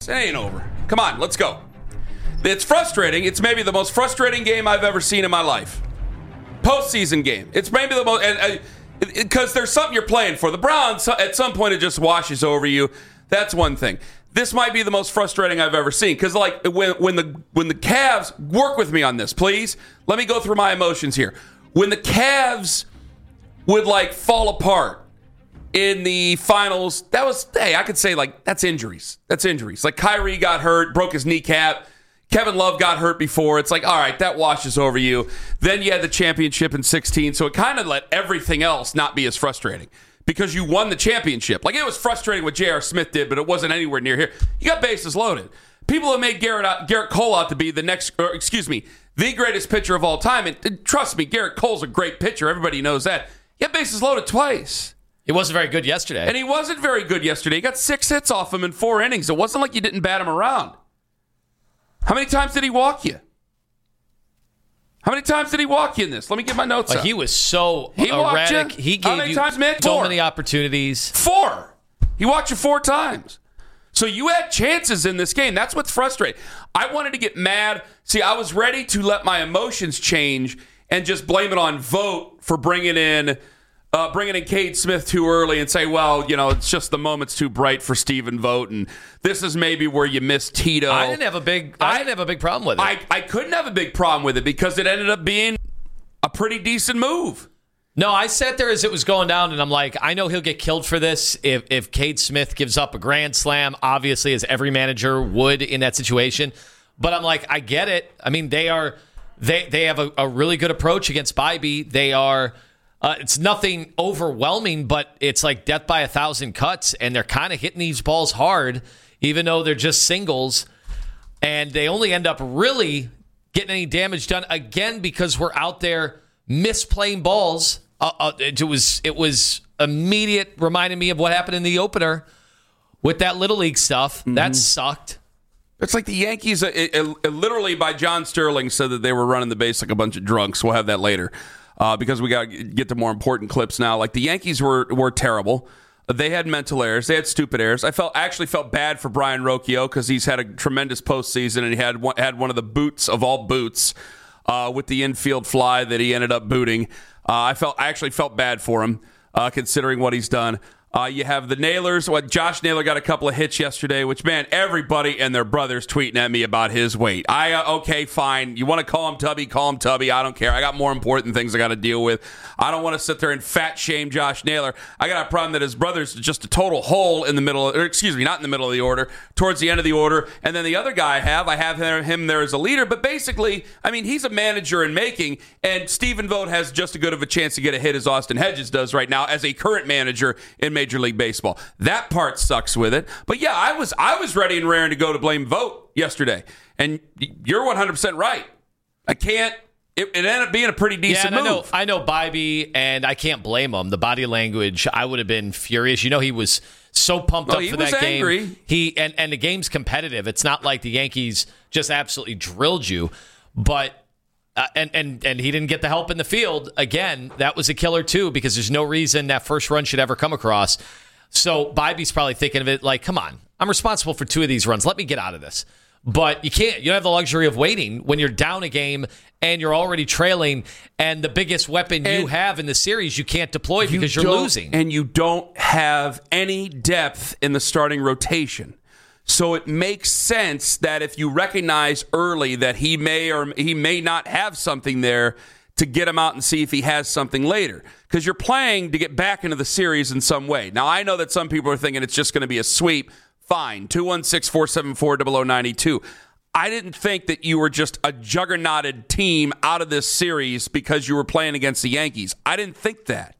It ain't over. Come on, let's go. It's frustrating. It's maybe the most frustrating game I've ever seen in my life. Postseason game. It's maybe the most, because there's something you're playing for. The Browns, at some point, it just washes over you. That's one thing. This might be the most frustrating I've ever seen, because like when the Cavs, work with me on this, please. Let me go through my emotions here. When the Cavs would like fall apart in the finals, I could say like that's injuries. That's injuries. Like Kyrie got hurt, broke his kneecap. Kevin Love got hurt before. It's like, all right, that washes over you. Then you had the championship in 2016, so it kind of let everything else not be as frustrating because you won the championship. Like, it was frustrating what J.R. Smith did, but it wasn't anywhere near here. You got bases loaded. People have made Garrett Cole out to be the greatest pitcher of all time. And trust me, Garrett Cole's a great pitcher. Everybody knows that. You got bases loaded twice. He wasn't very good yesterday. And he wasn't very good yesterday. He got 6 hits off him in 4 innings. It wasn't like you didn't bat him around. How many times did he walk you? How many times did he walk you in this? Let me get my notes out. He was so erratic. He gave you so many opportunities. 4. He walked you 4 times. So you had chances in this game. That's what's frustrating. I wanted to get mad. See, I was ready to let my emotions change and just blame it on Vogt for bringing in Cade Smith too early and say, well, it's just the moment's too bright for Stephen Vogt, and this is maybe where you missed Tito. I didn't have a big problem with it. I couldn't have a big problem with it because it ended up being a pretty decent move. No, I sat there as it was going down, and I'm like, I know he'll get killed for this if Cade Smith gives up a grand slam, obviously, as every manager would in that situation. But I'm like, I get it. I mean, they have a really good approach against Bybee. They are. It's nothing overwhelming, but it's like death by 1,000 cuts, and they're kind of hitting these balls hard, even though they're just singles, and they only end up really getting any damage done again because we're out there misplaying balls. It was immediate, reminding me of what happened in the opener with that Little League stuff. Mm-hmm. That sucked. It's like the Yankees, literally by John Sterling, said that they were running the base like a bunch of drunks. We'll have that later. Because we got to get to more important clips now. Like, the Yankees were terrible. They had mental errors. They had stupid errors. I actually felt bad for Brian Rocchio because he's had a tremendous postseason, and he had one of the boots of all boots with the infield fly that he ended up booting. I actually felt bad for him considering what he's done. You have the Nailers. Josh Naylor got a couple of hits yesterday, which, man, everybody and their brother's tweeting at me about his weight. Okay, fine. You want to call him Tubby, call him Tubby. I don't care. I got more important things I got to deal with. I don't want to sit there and fat shame Josh Naylor. I got a problem that his brother's just a total hole in the middle, not in the middle of the order, towards the end of the order. And then the other guy I have him there as a leader. But basically, I mean, he's a manager in making, and Stephen Vogt has just as good of a chance to get a hit as Austin Hedges does right now as a current manager in Major League Baseball. That part sucks with it. But yeah, I was ready and raring to go to blame Vogt yesterday. And you're 100% right. I can't. It ended up being a pretty decent move. I know Bybee, and I can't blame him. The body language, I would have been furious. He was so pumped up for that angry. game. And the game's competitive. It's not like the Yankees just absolutely drilled you. But and he didn't get the help in the field. Again, that was a killer too, because there's no reason that first run should ever come across. So Bybee's probably thinking of it like, come on, I'm responsible for 2 of these runs. Let me get out of this. But you can't. You don't have the luxury of waiting when you're down a game and you're already trailing, and the biggest weapon you have in the series you can't deploy because you're losing. And you don't have any depth in the starting rotation. So it makes sense that if you recognize early that he may or he may not have something there, to get him out and see if he has something later. Because you're playing to get back into the series in some way. Now, I know that some people are thinking it's just going to be a sweep. Fine. 216-474-0092. I didn't think that you were just a juggernauted team out of this series because you were playing against the Yankees. I didn't think that.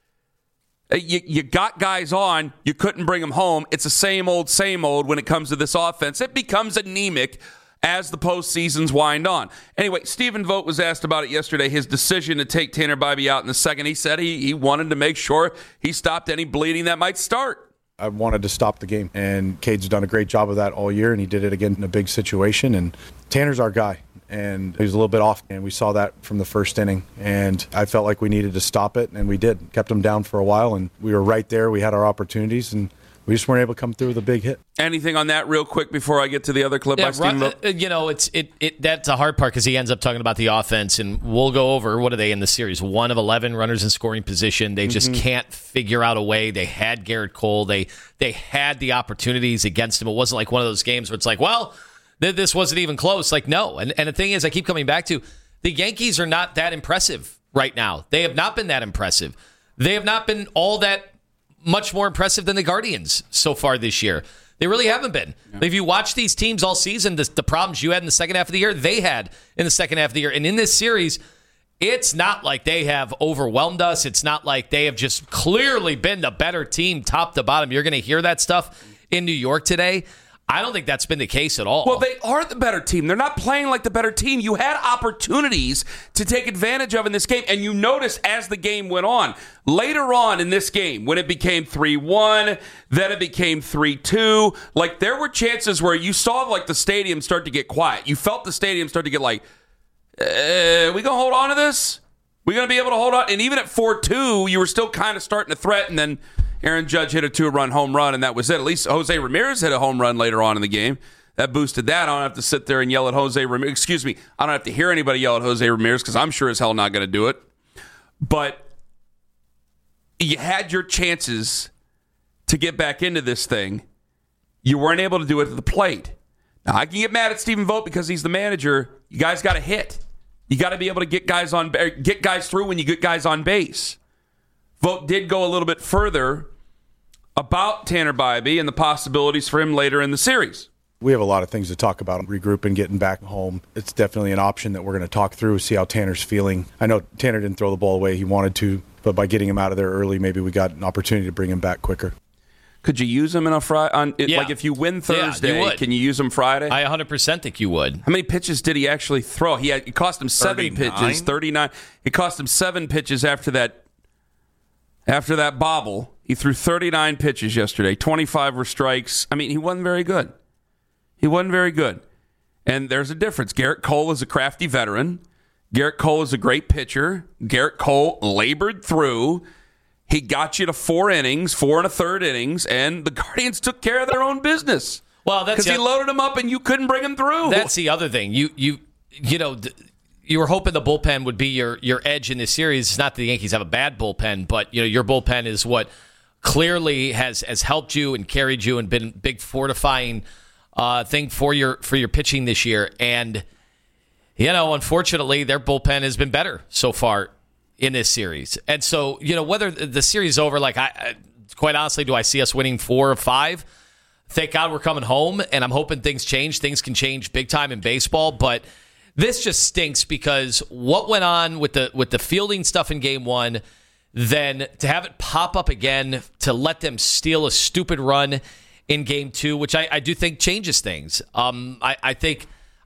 You got guys on. You couldn't bring them home. It's the same old when it comes to this offense. It becomes anemic as the postseasons wind on. Anyway, Stephen Vogt was asked about it yesterday, his decision to take Tanner Bybee out in the second. He said he wanted to make sure he stopped any bleeding that might start. I wanted to stop the game, and Cade's done a great job of that all year, and he did it again in a big situation. And Tanner's our guy, and he was a little bit off, and we saw that from the first inning. And I felt like we needed to stop it, and we did. Kept him down for a while, and we were right there. We had our opportunities, and we just weren't able to come through with a big hit. Anything on that real quick before I get to the other clip by Stephen Vogt? That's a hard part because he ends up talking about the offense, and we'll go over, what are they in the series? 1 of 11 runners in scoring position. They just can't figure out a way. They had Garrett Cole. They had the opportunities against him. It wasn't like one of those games where it's like, well, this wasn't even close. Like, no. And the thing is, I keep coming back to, the Yankees are not that impressive right now. They have not been that impressive. They have not been all that much more impressive than the Guardians so far this year. They really haven't been. Yeah. If you watch these teams all season, the problems you had in the second half of the year, they had in the second half of the year. And in this series, it's not like they have overwhelmed us. It's not like they have just clearly been the better team top to bottom. You're going to hear that stuff in New York today. I don't think that's been the case at all. Well, they are the better team. They're not playing like the better team. You had opportunities to take advantage of in this game, and you noticed as the game went on. Later on in this game, when it became 3-1, then it became 3-2, like there were chances where you saw like the stadium start to get quiet. You felt the stadium start to get like, we going to hold on to this? We going to be able to hold on? And even at 4-2, you were still kind of starting to threaten, then Aaron Judge hit a 2-run home run, and that was it. At least Jose Ramirez hit a home run later on in the game. That boosted that. I don't have to sit there and yell at Jose Ramirez. Excuse me. I don't have to hear anybody yell at Jose Ramirez because I'm sure as hell not going to do it. But you had your chances to get back into this thing. You weren't able to do it at the plate. Now, I can get mad at Stephen Vogt because he's the manager. You guys got to hit. You got to be able to get guys through when you get guys on base. Vogt did go a little bit further about Tanner Bybee and the possibilities for him later in the series. We have a lot of things to talk about, regrouping, getting back home. It's definitely an option that we're going to talk through, see how Tanner's feeling. I know Tanner didn't throw the ball away he wanted to, but by getting him out of there early, maybe we got an opportunity to bring him back quicker. Could you use him in a Friday? Yeah. Like if you win Thursday, can you use him Friday? I 100% think you would. How many pitches did he actually throw? It cost him 7 pitches, 39. It cost him 7 pitches after that bobble. He threw 39 pitches yesterday. 25 were strikes. I mean, he wasn't very good. And there's a difference. Garrett Cole is a crafty veteran. Garrett Cole is a great pitcher. Garrett Cole labored through. He got you to 4 innings, 4 1/3 innings, and the Guardians took care of their own business. Well, that's because he loaded them up and you couldn't bring him through. That's the other thing. You were hoping the bullpen would be your edge in this series. It's not that the Yankees have a bad bullpen, but your bullpen is what clearly has helped you and carried you and been a big fortifying thing for your pitching this year. And unfortunately, their bullpen has been better so far in this series. And so, whether the series is over, like quite honestly, do I see us winning 4 or 5? Thank God we're coming home, and I'm hoping things change. Things can change big time in baseball, but this just stinks because what went on with the fielding stuff in Game 1, then to have it pop up again, to let them steal a stupid run in Game 2, which I do think changes things. I think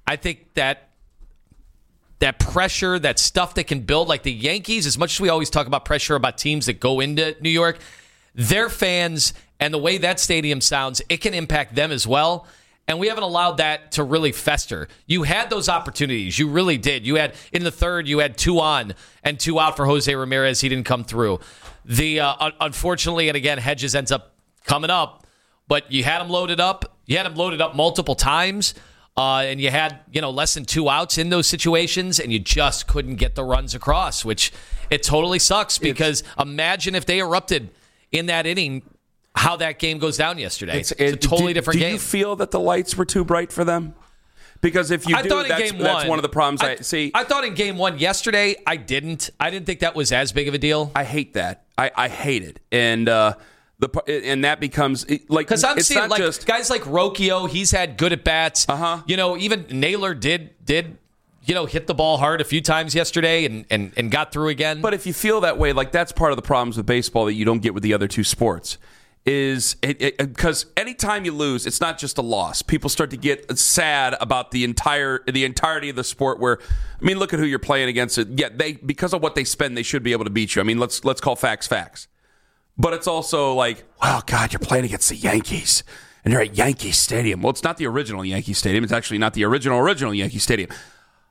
that pressure, that stuff that can build, like the Yankees, as much as we always talk about pressure about teams that go into New York, their fans and the way that stadium sounds, it can impact them as well. And we haven't allowed that to really fester. You had those opportunities. You really did. You had, in the third, you had 2 on and 2 out for Jose Ramirez. He didn't come through. Unfortunately, and again, Hedges ends up coming up, but you had him loaded up. You had him loaded up multiple times, and you had less than 2 outs in those situations, and you just couldn't get the runs across, which it totally sucks because imagine if they erupted in that inning, how that game goes down yesterday. It's a totally different game. Do you feel that the lights were too bright for them? Because if you do, that's one of the problems I see. I thought in Game 1 yesterday, I didn't think that was as big of a deal. I hate that. I hate it. And that becomes like, because I'm seeing like guys like Rocchio, he's had good at bats. Even Naylor did hit the ball hard a few times yesterday and got through again. But if you feel that way, like that's part of the problems with baseball that you don't get with the other 2 sports. Is because anytime you lose, it's not just a loss. People start to get sad about the entirety of the sport. Where, I mean, look at who you're playing against. Yeah, because of what they spend, they should be able to beat you. I mean, let's call facts. But it's also like, wow, God, you're playing against the Yankees, and you're at Yankee Stadium. Well, it's not the original Yankee Stadium. It's actually not the original Yankee Stadium.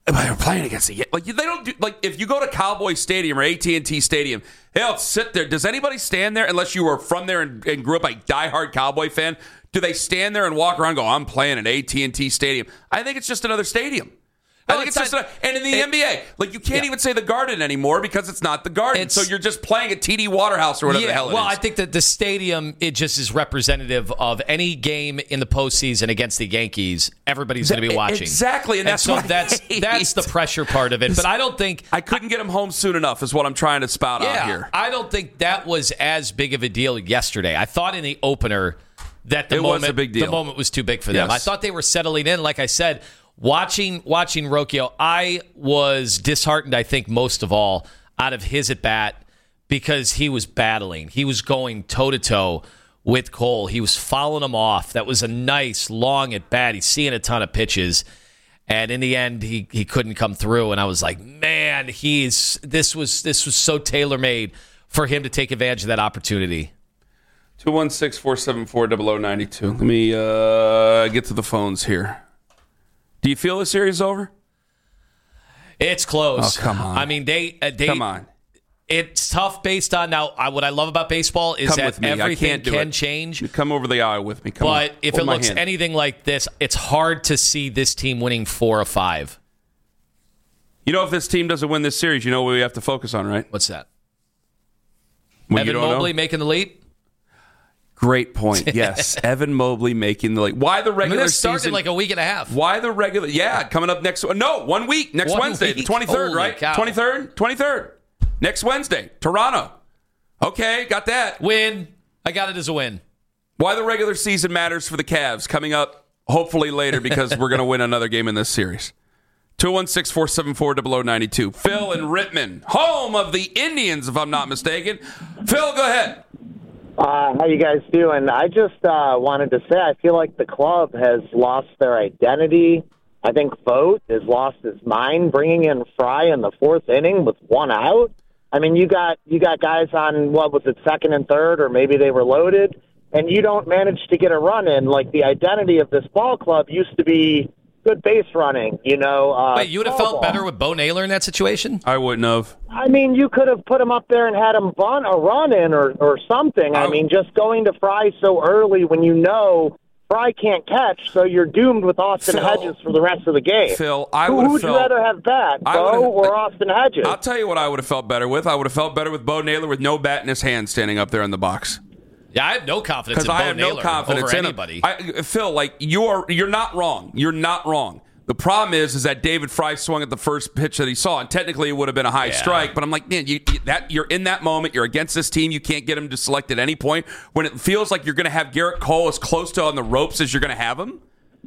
They're playing against the like they don't do like if you go to Cowboy Stadium or AT&T Stadium, they'll sit there. Does anybody stand there unless you were from there and grew up a diehard Cowboy fan? Do they stand there and walk around and go, I'm playing at AT&T Stadium? I think it's just another stadium. I think it's just and in the NBA, like you can't even say the Garden anymore because it's not the Garden. So you're just playing at TD Waterhouse or whatever the hell it is. Well, I think that the stadium, it just is representative of any game in the postseason against the Yankees. Everybody's going to be watching. Exactly, and that's that's the pressure part of it. But I don't think I couldn't get him home soon enough is what I'm trying to spout out here. I don't think that was as big of a deal yesterday. I thought in the opener that the moment was too big for them. Yes. I thought they were settling in, like I said. Watching Rocchio, I was disheartened, I think, most of all, out of his at-bat because he was battling. He was going toe-to-toe with Cole. He was fouling him off. That was a nice, long at-bat. He's seeing a ton of pitches. And in the end, he couldn't come through. And I was like, man, this was so tailor-made for him to take advantage of that opportunity. 216-474-0092. Let me get to the phones here. Do you feel the series is over? It's close. Oh, come on. I mean, they come on. It's tough based on now. What I love about baseball is that everything can change. You come over the aisle with me. But if it looks anything like this, it's hard to see this team winning 4 or 5. You know, if this team doesn't win this series, you know what we have to focus on, right? What's that? Well, Evan Mobley making the lead? Great point. Yes, Evan Mobley making the why the regular season started like a week and a half. Why the regular? Yeah, coming up next. No, 1 week. Next Wednesday, the 23rd, right? 23rd. Next Wednesday, Toronto. Okay, got that. Win. I got it as a win. Why the regular season matters for the Cavs coming up hopefully later because we're going to win another game in this series. 216-474-0092. Phil in Rittman, home of the Indians, if I'm not mistaken. Phil, go ahead. How you guys doing? I just wanted to say I feel like the club has lost their identity. I think Vogt has lost his mind bringing in Fry in the 4th inning with 1 out. I mean, you got guys on, what was it, 2nd and 3rd, or maybe they were loaded, and you don't manage to get a run in. Like, the identity of this ball club used to be good base running, you know. Wait, you would have felt better with Bo Naylor in that situation? I wouldn't have. I mean, you could have put him up there and had him bunt a run in or something. I mean, just going to Fry so early when you know Fry can't catch, so you're doomed with Austin Hedges for the rest of the game. Phil, who would you rather have bat, Bo or Austin Hedges? I'll tell you what I would have felt better with. I would have felt better with Bo Naylor with no bat in his hand standing up there in the box. Yeah, I have no confidence in Bo Naylor over anybody. Phil, like you're not wrong. You're not wrong. The problem is that David Fry swung at the first pitch that he saw, and technically it would have been a high strike. But I'm like, man, you're in that moment. You're against this team. You can't get him to select at any point. When it feels like you're going to have Garrett Cole as close to on the ropes as you're going to have him,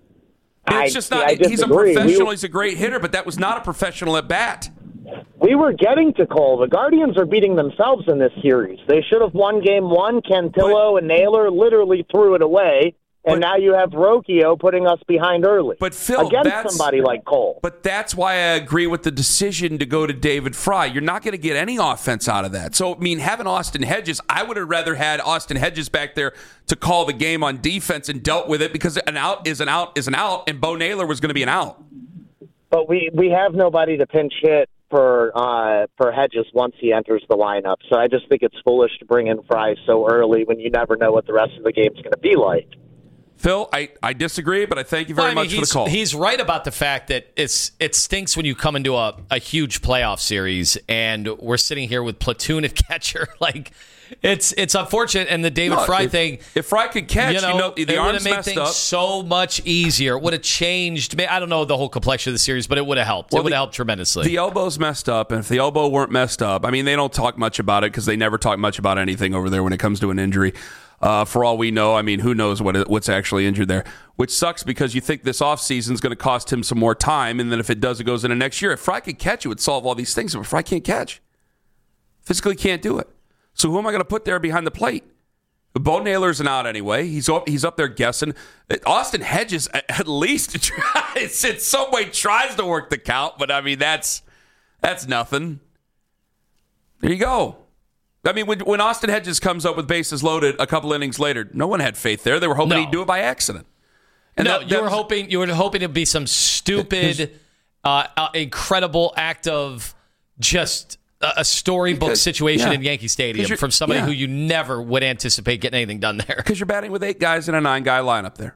it's just not. He's a professional. He's a great hitter, but that was not a professional at bat. We were getting to Cole. The Guardians are beating themselves in this series. They should have won Game 1. Cantillo and Naylor literally threw it away. And now you have Rocchio putting us behind early. But Phil, against somebody like Cole. But that's why I agree with the decision to go to David Fry. You're not going to get any offense out of that. So, I mean, having Austin Hedges, I would have rather had Austin Hedges back there to call the game on defense and dealt with it because an out is an out is an out, and Bo Naylor was going to be an out. But we have nobody to pinch hit for Hedges once he enters the lineup. So I just think it's foolish to bring in Fry so early when you never know what the rest of the game's going to be like. Phil, I disagree, but I thank you very much for the call. He's right about the fact that it stinks when you come into a huge playoff series and we're sitting here with platoon at catcher. Like, it's unfortunate. And the David Fry thing. If Fry could catch, the arms would have made things up. So much easier. It would have changed. I don't know the whole complexion of the series, but it would have helped. It would have helped tremendously. The elbow's messed up, and if the elbow weren't messed up, I mean, they don't talk much about it because they never talk much about anything over there when it comes to an injury. For all we know, I mean, who knows what's actually injured there, which sucks because you think this offseason is going to cost him some more time, and then if it does, it goes into next year. If Fry could catch, it would solve all these things, but Fry can't catch. Physically can't do it. So who am I going to put there behind the plate? Bo Naylor's an out anyway. He's up there guessing. Austin Hedges at least in some way tries to work the count, but I mean, that's nothing. There you go. I mean, when Austin Hedges comes up with bases loaded a couple innings later, no one had faith there. They were hoping he'd do it by accident. And you were hoping it'd be some stupid Incredible act of just a storybook situation in Yankee Stadium from somebody who you never would anticipate getting anything done there. Because you're batting with 8 guys in a 9-guy lineup there.